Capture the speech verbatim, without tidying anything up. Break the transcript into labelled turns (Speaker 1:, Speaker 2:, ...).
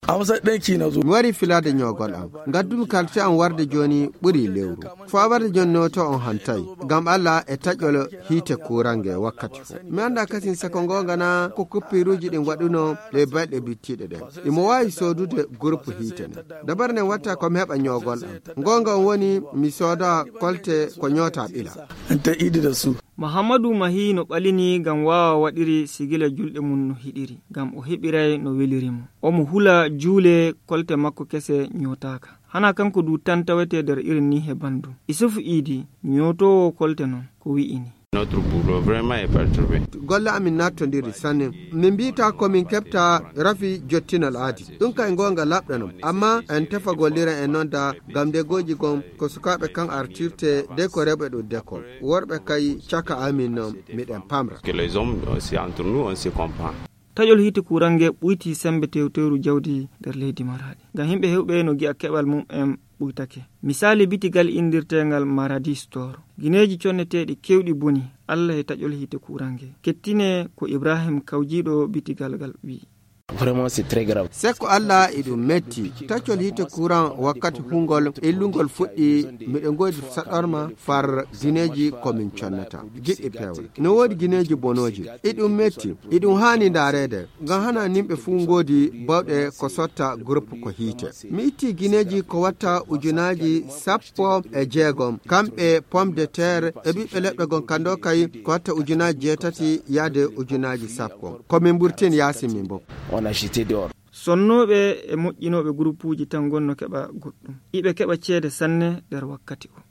Speaker 1: Hausa ɗanki na zo.
Speaker 2: Wari fila da nyogol am. Gaddum kalti an warde joni buri lewru. Fa warde joni noto on hantai. Gam Allah e tajolo hite kurange wakkati fu. Mi anda kasin sakongo ngana ko kuppiruji din waduno le balde bitide den. Imo wawi sodude groupe hite ne. Dabar ne wata ko heba nyogol am. Ngonga woni mi soda kolte ko nyota bila.
Speaker 1: Anta idi da su.
Speaker 3: Muhammadu Mahi no ɓalini gam wawa waɗiri sigila julɗe mum no hiɗiri gam o heɓiray no welirimo omo hula juule kolte makko kese nyotaka hana kanko du tan tawete nder irin ni he bandu Isufu Idi nyotowo kolte non ko wi'ini
Speaker 4: Notre boulot vraiment est perturbé.
Speaker 2: Golla amin nattondiri sanne min mbita komin kepta rafi jottinal aadi ɗum kay gonga labɗanum amma en tefa gollira en noon da gam de goji gon ko sukaɓe kan artirte de ko rewɓe ɗo décole worɓe kay caka amin noon miɗen pamra
Speaker 4: Que les hommes aussi entre nous on se comprend.
Speaker 3: taƴol hite kurange ɓuyti sembe tewteru jawdi nder leydi Maradi ngam himɓe hewɓe no gi'a keɓal mum en ɓuytake misali bitigal indirtengal Maradi Store gineji conneteɗi kewɗi boni Allah e taƴol hite kurange kettine ko Ibrahim kawjiɗo bitigal gal wi
Speaker 5: Vraiment c'est très grave.
Speaker 2: Seko Allah idum metti tacol hite courant wakkati hungol illungol fuɗɗi miɗen godi saɗorma far gineji komin connata giɗɗi pewol no wodi gineji bonoji idum metti idum hani darede ngam hana nimɓe fu godi bawɗe ko sotta groupe ko hite mi itti gineji ko watta ujunaji sappo e jeegom kamɓe pomme de terre e ɓiɓɓe leɗɗe gon kando kay ko watta ujunaji jeetati yaade ujunaji sappo komin burtin yasimin bo
Speaker 5: On a jeté dehors.
Speaker 3: sonnoɓe e moƴƴinoɓe groupe uji tan gonno keɓa goɗɗum iɓe keɓa ceede sanne nder wakkati o